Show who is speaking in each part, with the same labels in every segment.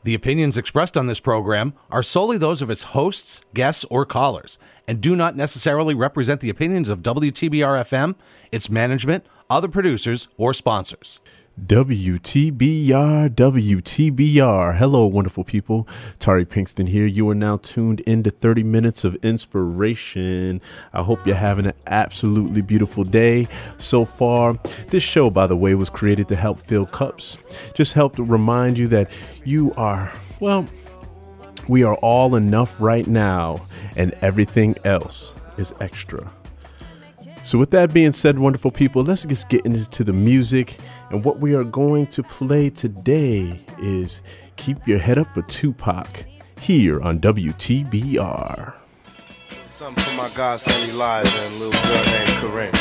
Speaker 1: The opinions expressed on this program are solely those of its hosts, guests, or callers, and do not necessarily represent the opinions of WTBR-FM, its management, other producers, or sponsors.
Speaker 2: WTBR. Hello, wonderful people. Tari Pinkston here. You are now tuned into 30 minutes of inspiration. I hope you're having an absolutely beautiful day so far. This show, by the way, was created to help fill cups. Just help to remind you that you are, well, we are all enough right now, and everything else is extra. So with that being said, wonderful people, let's just get into the music. And what we are going to play today is Keep Your Head Up with Tupac here on WTBR.
Speaker 3: Something for my godson Elijah and a little girl named Corinne.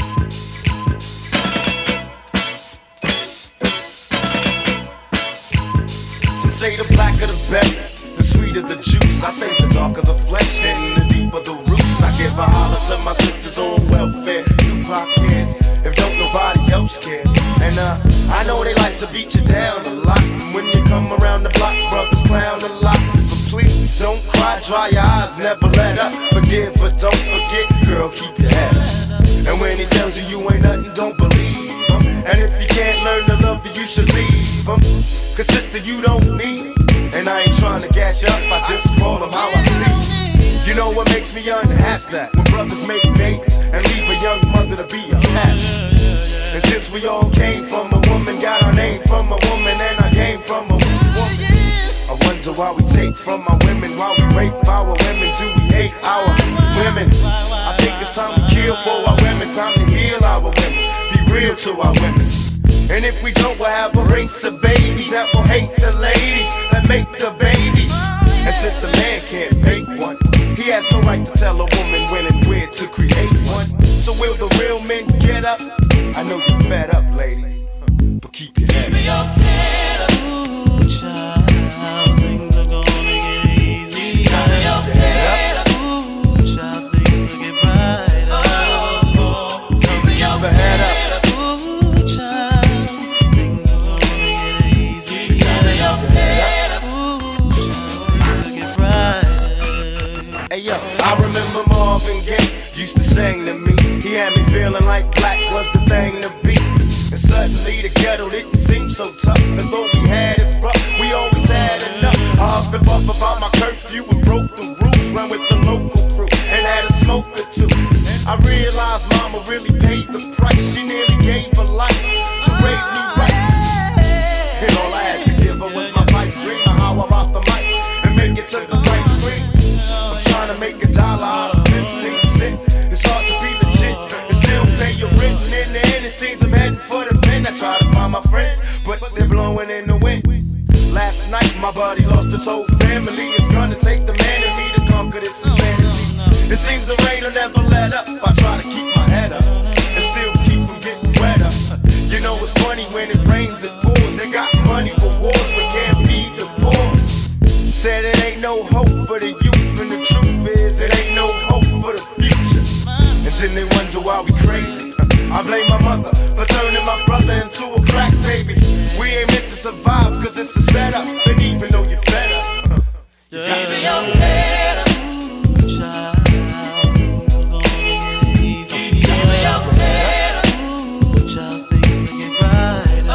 Speaker 3: Some say the blacker the better, the sweeter the juice. I say the darker the flesh and the deeper the roots. I give a holler to my sisters on welfare. Tupac kids, if don't nobody else care. And I know they like to beat you down a lot. When you come around the block, brothers clown a lot. But please don't cry, dry your eyes, never let up. Forgive but don't forget, girl, keep your head up. And when he tells you you ain't nothing, don't believe him. And if you can't learn to love you, you should leave him. Cause sister, you don't need him. And I ain't trying to gas you up, I just call him how I see. You know what makes me unhappy? That when brothers make babies and leave a young mother to be a cat. And since we all came from a woman, got our name from a woman, and I came from a woman. I wonder why we take from our women, why we rape our women, do we hate our women? I think it's time to kill for our women, time to heal our women, be real to our women. And if we don't, we'll have a race of babies that will hate the ladies that make the babies. And since a man can't make one, he has no right to tell a woman when and where to create one. So will the real men get up? I know you're fed up, ladies, but keep your head up. Keep your head up. Ooh, child, things are gonna get easy. Keep your head up. Ooh, child, things will get brighter. Oh, keep your head up. Ooh, child, things are gonna get easy. Keep your head up. Ooh, child, things will get brighter. Hey yo, I remember Marvin Gaye used to sing to me. He had me feeling like black was the thing to be. And suddenly the ghetto didn't seem so tough. And though we had it rough, we always had enough. I huffed and puffed about my curfew and broke the rules. Ran with the local crew and had a smoke or two. I realized mama really paid the price. She nearly gave her life to raise me right. And all I had to give her was my pipe dream of how I rock the mic and make it to the right screen. I'm trying to make $1 out of 15 cents. It's hard to be legit and still pay your rent. And in the end, it seems I'm heading for the pen. I try to find my friends, but they're blowing in the wind. Last night, my buddy lost his whole family. It's gonna take the man in me to conquer this insanity. It seems the rain will never let up. I try to keep my head up and still keep from getting wetter. You know it's funny when it rains, it pours. They got money for wars, but can't feed the poor. Said it ain't no hope for the youth, and the truth is it ain't no hope for the future. And then they wonder why we crazy. I blame my mother for turning my brother into a crack baby. We ain't meant to survive cause it's a setup. And even though you're fed up, you got to your head up. Ooh, child, things are gonna get easy. Keep your head up. Ooh, child, things will get brighter.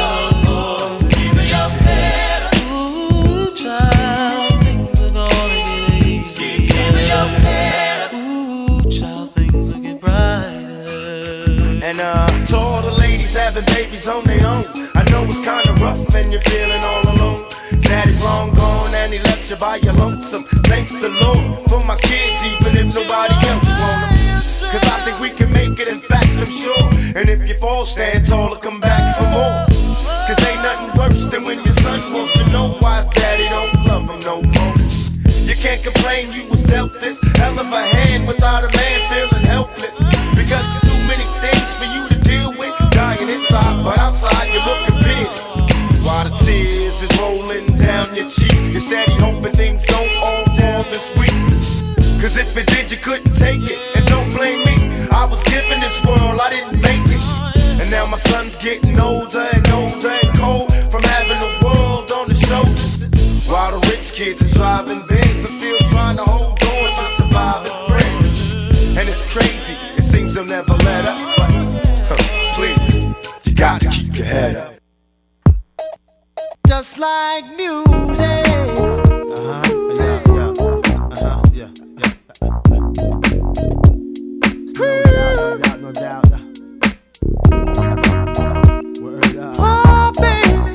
Speaker 3: Oh, keep your head up. Ooh, child, things are gonna get easy. Keep your head up. Ooh, child, things will get brighter. And to all the ladies having babies on their own, I know it's kinda rough and you're feeling all alone. Daddy's long gone and he left you by your lonesome. Thank the Lord for my kids, even if nobody else want them. Cause I think we can make it, in fact I'm sure. And if you fall, stand tall and come back for more. Cause ain't nothing worse than when your son wants to know why his daddy don't love him no more. You can't complain you was dealt this hell of a hand without a man feeling helpless. Because there's too many things for you to deal with. Dying inside, but outside you're looking fearless. While the tears is rolling down your cheek, you're steady hoping things don't all fall this week. Cause if it did, you couldn't take it. And don't blame me, I was given this world, I didn't make it. And now my son's getting older and older and cold from having the world on his shoulders. While the rich kids are driving Benz, I'm still trying to hold on to surviving friends. And it's crazy, it seems they'll never let up, but please, you got to keep your head up.
Speaker 4: Just like music. No doubt. Word up. Oh, baby.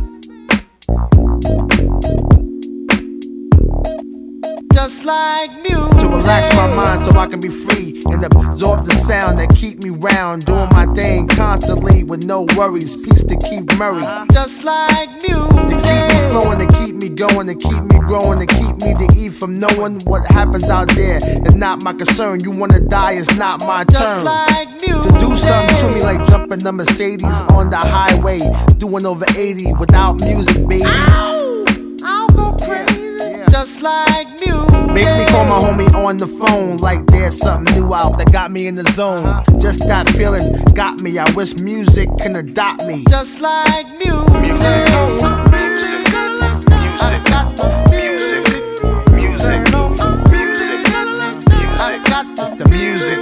Speaker 4: Just like music. To relax my mind so I can be free and absorb the sound that keep me round, doing my thing constantly with no worries. Peace to Keith Murray. Just like music. To keep me flowing, to keep me going, to keep me growing, to keep me to eat from knowing what happens out there. It's not my concern. You wanna die, it's not my turn. Like to do something to me like jumping a Mercedes on the highway, doing over 80 without music, baby. Ow! I'll go crazy. Just like music. Make me call my homie on the phone like there's something new out that got me in the zone. Just that feeling got me. I wish music can adopt me. Just like music. Music. It's the music.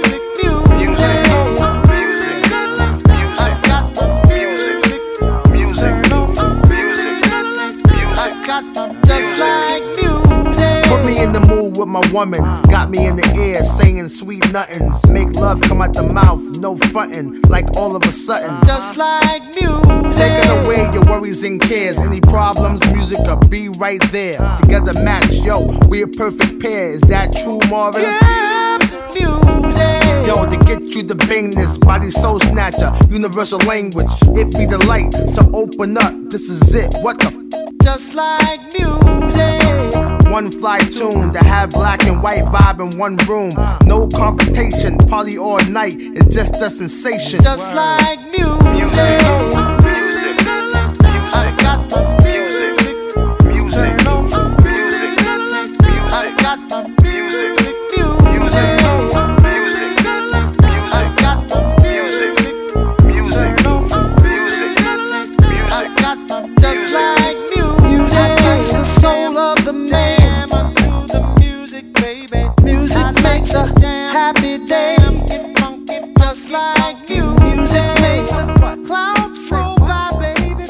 Speaker 4: Just like music. Put me in the mood with my woman. Got me in the air saying sweet nothings. Make love come out the mouth, no frontin'. Like all of a sudden. Just like music. Taking away your worries and cares. Any problems, music will be right there. Together match, yo, we a perfect pair. Is that true, Marvin? Yeah, music. Yo, to get you the bangness, body soul snatcher, universal language. It be the light, so open up. This is it. What the f? Just like music. One fly tune to have black and white vibe in one room. No confrontation, party all night. It's just a sensation. Just like music. I got the music. I got the music. Just like music makes the soul of the man. Do the music, baby. Music makes a happy day. Just like you. Music makes the clouds roll by, baby.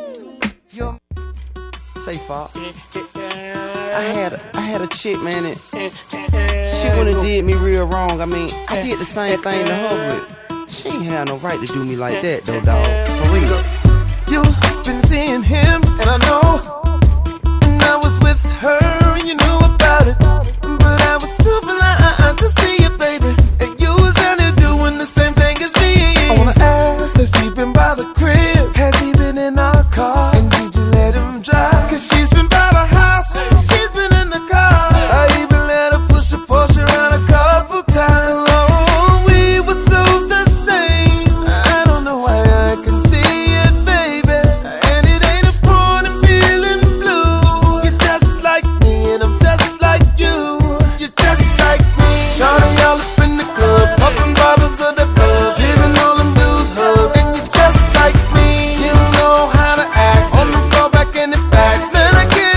Speaker 5: Say, Fop. I had a chick, man, and she wouldn't have did me real wrong. I mean, I did the same thing to her, but she ain't had no right to do me like that, though, dawg. For real.
Speaker 6: You've been seeing him, and I know. And I was with her, and you knew about it. But I was too blind to see it, baby. And you was out there doing the same thing as me. I wanna ask, has he been by the crib? Has he been in our car? And did you let him drive? Cause she's been by the house, she's been in the car. I even let her push a Porsche around a couple times. Oh, we were so the same. I don't know why I can see it, baby. And it ain't a point in feeling blue. You're just like me and I'm just like you. You're just like me. Shawty all up in the club, popping bottles of the club, giving all them dudes hugs. And you're just like me. She don't know how to act, on the floor back in the back. Man, I can't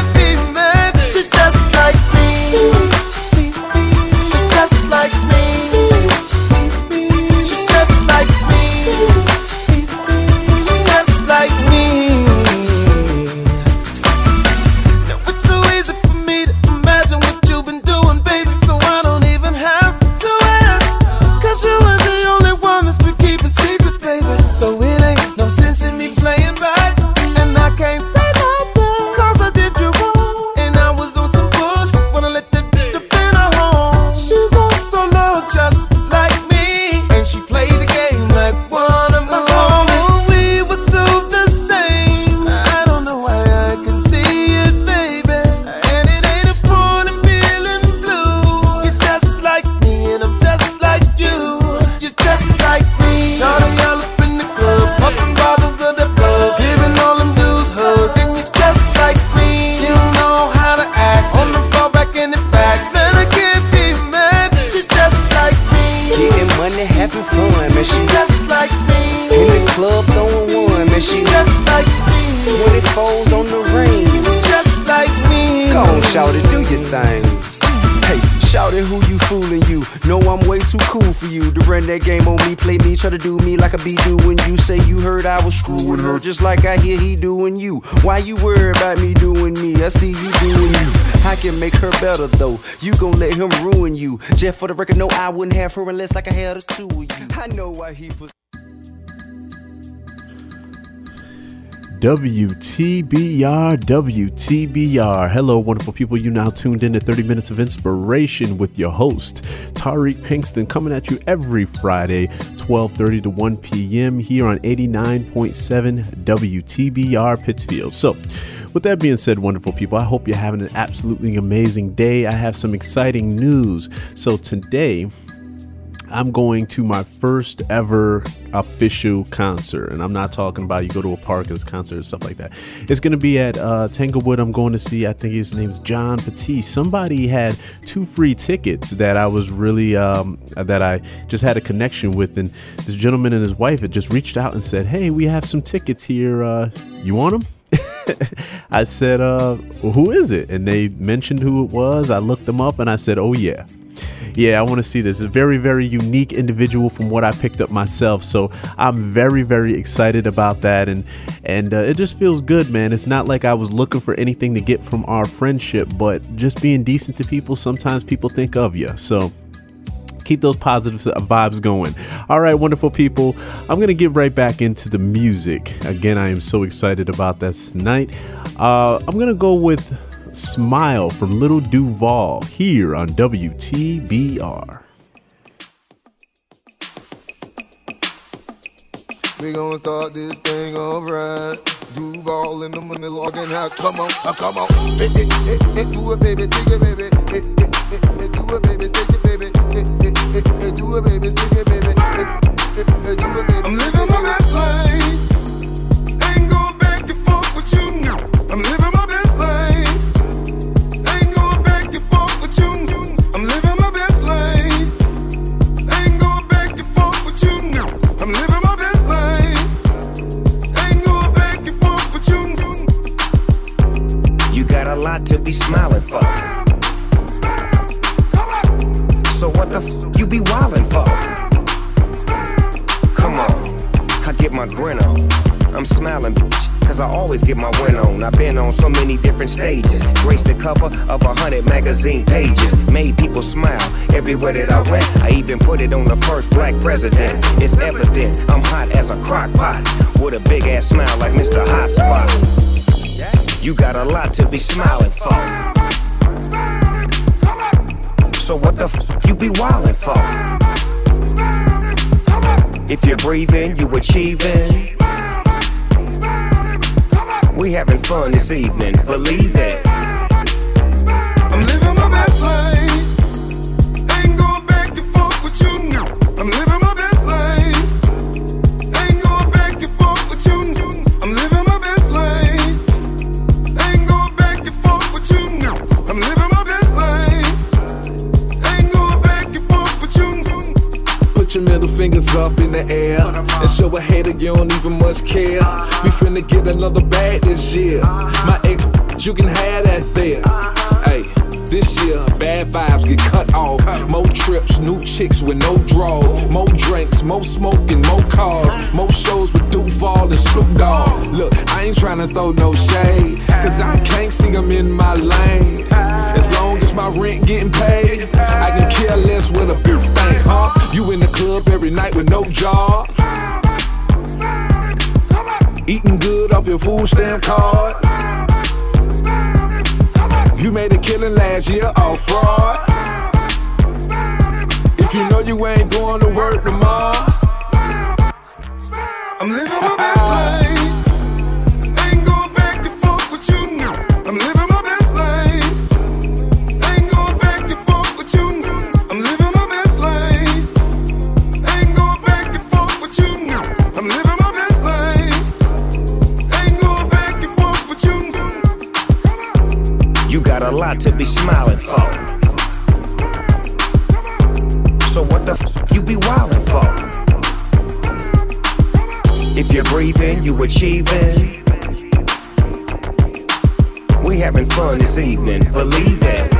Speaker 5: shawty, do your thing. Hey, shawty, who you fooling you? Know I'm way too cool for you to run that game on me, play me, try to do me like I be doing you. Say you heard I was screwing her, just like I hear he doing you. Why you worry about me doing me? I see you doing you. I can make her better though. You gon' let him ruin you. Just for the record, no, I wouldn't have her unless I could have the two of you. I know why he put.
Speaker 2: WTBR. Hello, wonderful people. You now tuned in to 30 Minutes of Inspiration with your host, Tariq Pinkston, coming at you every Friday, 12:30 to 1 p.m. here on 89.7 WTBR Pittsfield. So, with that being said, wonderful people, I hope you're having an absolutely amazing day. I have some exciting news. So today, I'm going to my first ever official concert, and I'm not talking about you go to a park and it's a concert and stuff like that. It's going to be at Tanglewood. I'm going to see, I think his name's John Batiste. Somebody had 2 free tickets that I was really that I just had a connection with, and this gentleman and his wife had just reached out and said, "Hey, we have some tickets here. You want them?" I said, well, who is it? And they mentioned who it was. I looked them up and I said, oh yeah, I want to see this. It's a very, very unique individual from what I picked up myself. So I'm very, very excited about that. And it just feels good, man. It's not like I was looking for anything to get from our friendship, but just being decent to people. Sometimes people think of you. So keep those positive vibes going. All right, wonderful people. I'm going to get right back into the music. Again, I am so excited about this night. I'm going to go with Smile from Little Duval here on WTBR.
Speaker 7: We gonna start this thing alright. Duval in the money logging out. Come on, come on. Do it, baby, take it, baby. Do it, baby, take it, baby. Do it, baby, take it, baby. Do it, baby. I'm living my best life. Ain't going back and forth with you now. I'm living my best life. Ain't going back and forth with you. I'm living my best life. Ain't going back and forth with you now. I'm living my best life. Ain't going back and forth with you.
Speaker 8: You got a lot to be smiling for. So what the you be wildin' for? Come on, I get my grin on. I'm smiling, bitch, cause I always get my win on. I've been on so many different stages, graced the cover of 100 magazine pages, made people smile everywhere that I went. I even put it on the first black president. It's evident I'm hot as a crock pot, with a big ass smile like Mr. Hot Spot. You got a lot to be smiling for. So what the you be wildin' for? If you're breathing, you achieving. We having fun this evening, believe it.
Speaker 7: I'm living my best life. Ain't going back and forth with you now. I'm living my best life. Ain't going back and forth with you now. I'm living my best life. Ain't going back and forth with you now. I'm living my best life. Ain't going back and forth with you now.
Speaker 9: Put your middle fingers up in the air and show a hater you don't even much care. We finna get another bag this year. My ex, you can have that there. Hey, this year, bad vibes get cut off. More trips, new chicks with no draws. More drinks, more smoking, more cars. More shows with Duval and Snoop Dogg. Look, I ain't tryna throw no shade, cause I can't see them in my lane. As long as my rent getting paid, I can care less with a big thing, huh? You in the club every night with no job, eating good off your food stamp card. You made a killing last year off fraud. If you know you ain't going to work tomorrow,
Speaker 7: I'm living my best life. Ain't going back and forth with you now. I'm living my best life. Ain't going back and forth with you now. I'm living my best life. Ain't going back and forth with you now. I'm living my best life. Ain't going back and forth with you now.
Speaker 8: You got a lot to be smiling for. So what the you be wildin' for? If you're breathing, you achieving. We We having fun this evening, believe it.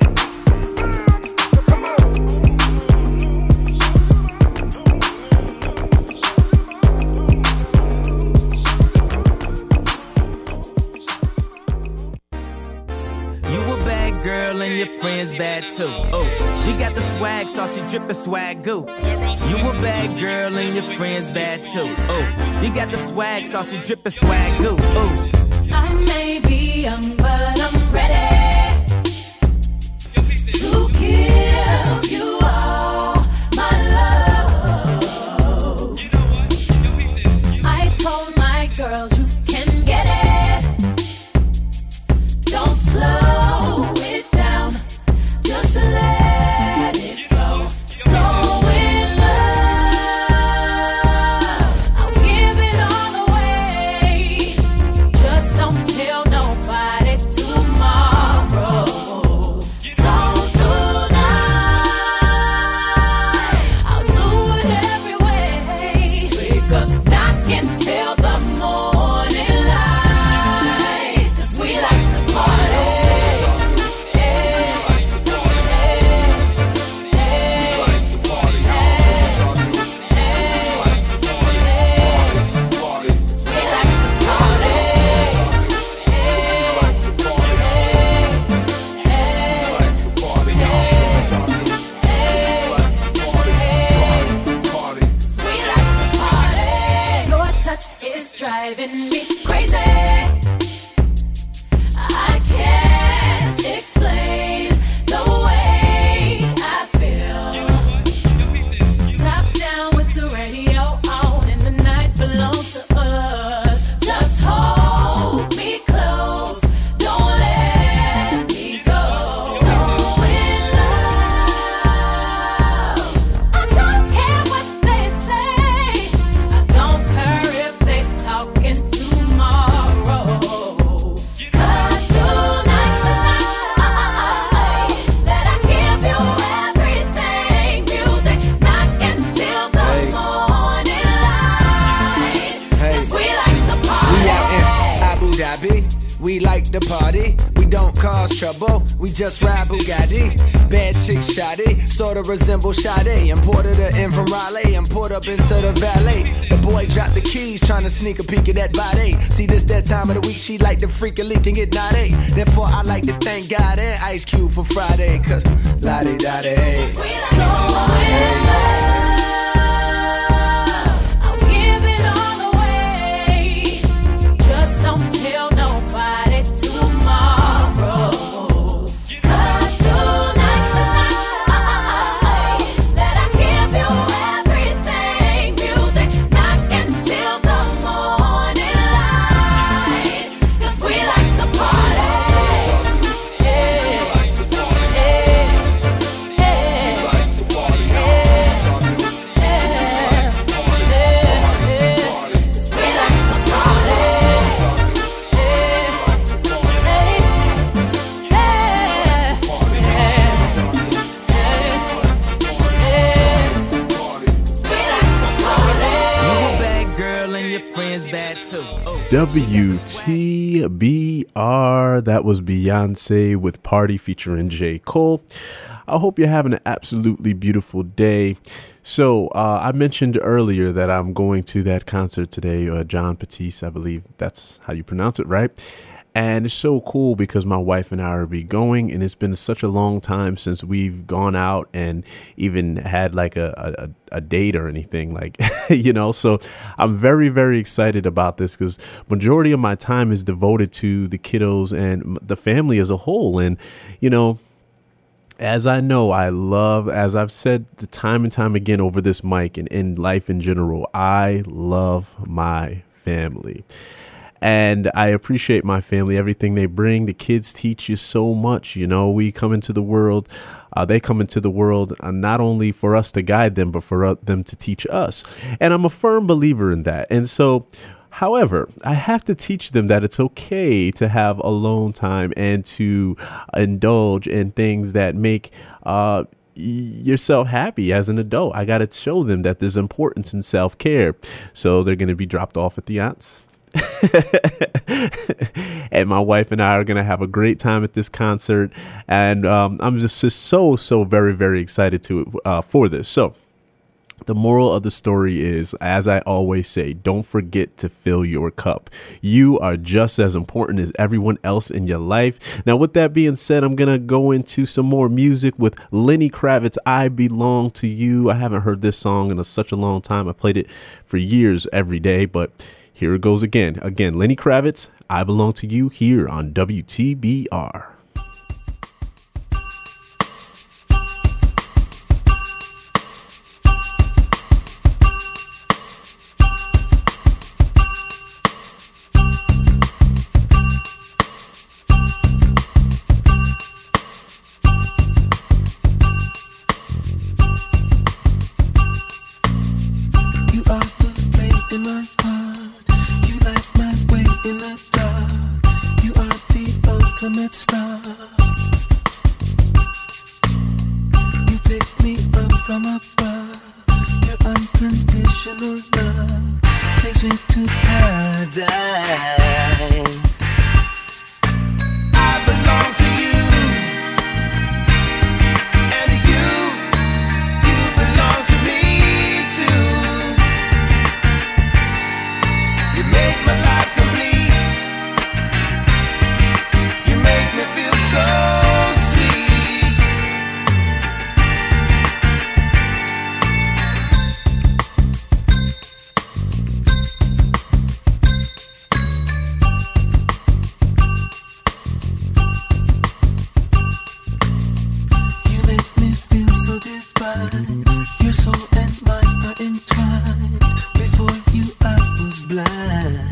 Speaker 10: Girl and your friends bad too. Oh, you got the swag, saucy drippin' swag goo. You a bad girl and your friends bad too. Oh, you got the swag, saucy drippin' swag goo. Oh,
Speaker 11: I may be young, but I'm ready to give you all my love. I told my girls you can get it. Don't slow it down, just let it go. So in love, I'll give it all away. Just don't tell nobody tomorrow. So tonight, I'll do it every way, because I can tell the morning light, 'cause we like to party. Your touch is driving me crazy. I can't explain the way I feel. Top down with the radio on, and the night belongs to us. Just hold me close, don't let me go. So in love, I don't care what they say. I don't care if they talking tomorrow. 'Cause tonight's the night that I give you everything. Music knocking till the morning light. 'Cause we like to party.
Speaker 12: We out in Abu Dhabi, we like to party. We don't cause trouble, we just ride Bugatti. Bad chick shoddy, sorta resemble Sade. Imported her in from Raleigh and poured up into the valet. The boy dropped the keys, tryna sneak a peek at that body. See, this that time of the week, she like to freak a leak and get naughty. Therefore, I like to thank God and Ice Cube for Friday, 'cause la-di-da-di.
Speaker 11: So in love, I'll give it all away. Just don't tell nobody tomorrow. 'Cause tonight's the night that I give you everything. Music knocking till the morning light. 'Cause we like to party.
Speaker 2: WTBR, that was Beyonce with Party featuring J. Cole. I hope you're having an absolutely beautiful day. So I mentioned earlier that I'm going to that concert today, John Batiste, I believe that's how you pronounce it, right? And it's so cool because my wife and I will be going, and it's been such a long time since we've gone out and even had like a date or anything, like, you know, so I'm very, very excited about this because majority of my time is devoted to the kiddos and the family as a whole. And, you know, as I know, I love, as I've said the time and time again over this mic and in life in general, I love my family. And I appreciate my family, everything they bring. The kids teach you so much. You know, we come into the world, they come into the world not only for us to guide them, but for them to teach us. And I'm a firm believer in that. And so, however, I have to teach them that it's okay to have alone time and to indulge in things that make yourself happy as an adult. I got to show them that there's importance in self-care. So they're going to be dropped off at the aunt's. And my wife and I are going to have a great time at this concert. And I'm just so very, very excited for this. So the moral of the story is, as I always say, don't forget to fill your cup. You are just as important as everyone else in your life. Now, with that being said, I'm going to go into some more music with Lenny Kravitz, I Belong to You. I haven't heard this song in such a long time. I played it for years every day, but here it goes again. Again, Lenny Kravitz, I Belong to You, here on WTBR.
Speaker 6: Star. You pick me up from above. Your unconditional love takes me to paradise. I belong to you, and you belong to me too. You make my life complete. So sweet. You make me feel so divine. Your soul and mine are entwined. Before you I was blind,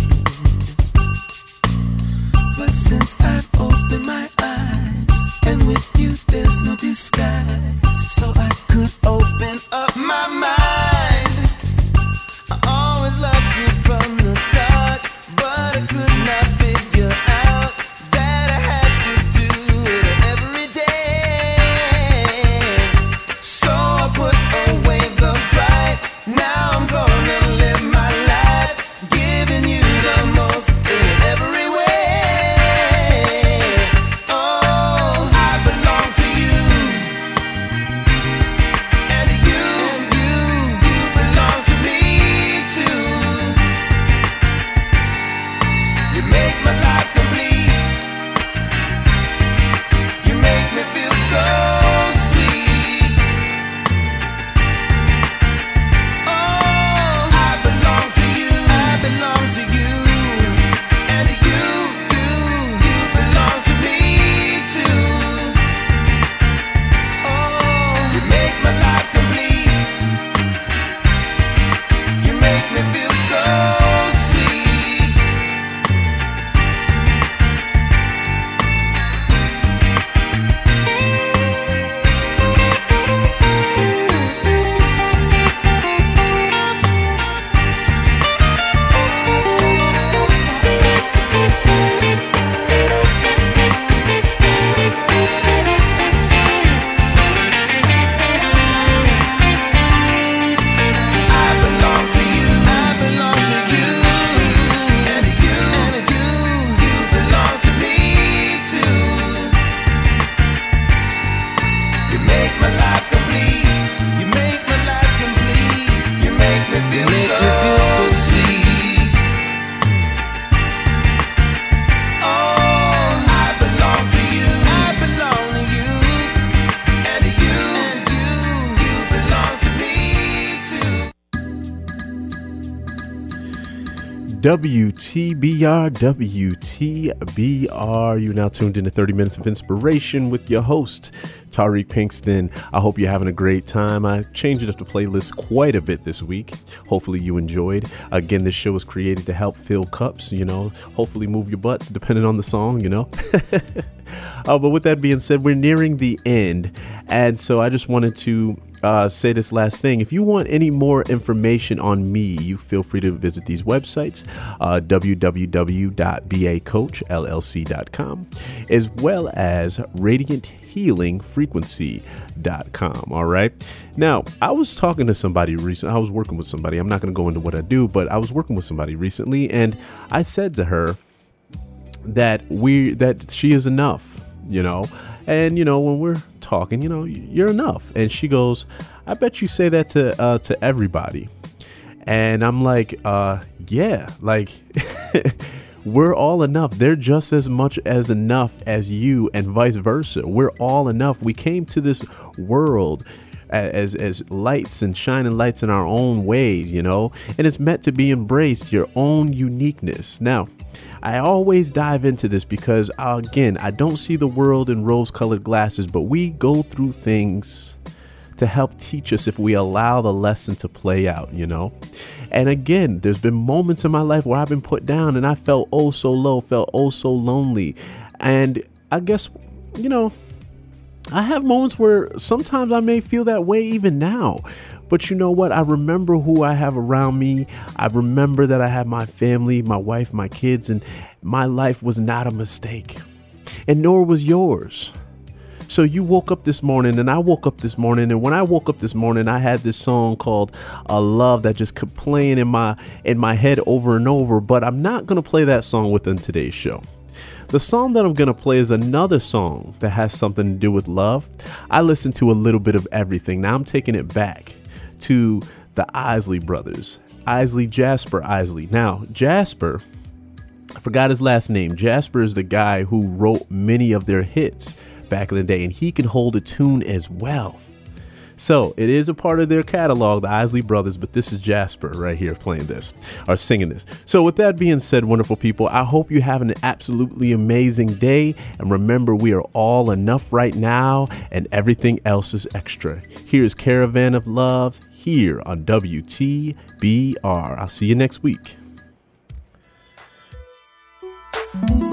Speaker 6: but since I've opened my eyes, and with you there's no disguise, so I could open up my mind. I always loved you from the start, but I could not figure out that I had to do it every day. So I put away the fight. Now I'm gonna live my life, giving you the most in every way.
Speaker 2: WTBR, WTBR. You're now tuned into 30 Minutes of Inspiration with your host, Tariq Pinkston. I hope you're having a great time. I changed up the playlist quite a bit this week. Hopefully you enjoyed. Again, this show was created to help fill cups, hopefully move your butts depending on the song, But with that being said, we're nearing the end. And so I just wanted to say this last thing. If you want any more information on me, you feel free to visit these websites, www.bacoachllc.com, as well as Radiant healingfrequency.com. All right. Now, I was talking to somebody recently. I was working with somebody. I'm not going to go into what I do, but I was working with somebody recently, and I said to her that she is enough, and when we're talking, you're enough. And she goes, I bet you say that to everybody. And I'm like, yeah, like we're all enough. They're just as much as enough as you, and vice versa. We're all enough. We came to this world as lights and shining lights in our own ways, and it's meant to be embraced, your own uniqueness. Now, I always dive into this because, again, I don't see the world in rose-colored glasses, but we go through things to help teach us if we allow the lesson to play out, And again, there's been moments in my life where I've been put down and I felt oh so low, felt oh so lonely. And I guess, I have moments where sometimes I may feel that way even now. But you know what? I remember who I have around me. I remember that I have my family, my wife, my kids, and my life was not a mistake. And nor was yours. So you woke up this morning and I woke up this morning. And when I woke up this morning, I had this song called A Love that just kept playing in my head over and over. But I'm not going to play that song within today's show. The song that I'm going to play is another song that has something to do with love. I listen to a little bit of everything. Now I'm taking it back to the Isley Brothers, Jasper Isley. Now, Jasper, I forgot his last name. Jasper is the guy who wrote many of their hits back in the day, and he can hold a tune as well. So it is a part of their catalog, the Isley Brothers, but this is Jasper right here playing this or singing this. So with that being said, wonderful people, I hope you have an absolutely amazing day. And remember, we are all enough right now and everything else is extra. Here's Caravan of Love here on WTBR. I'll see you next week.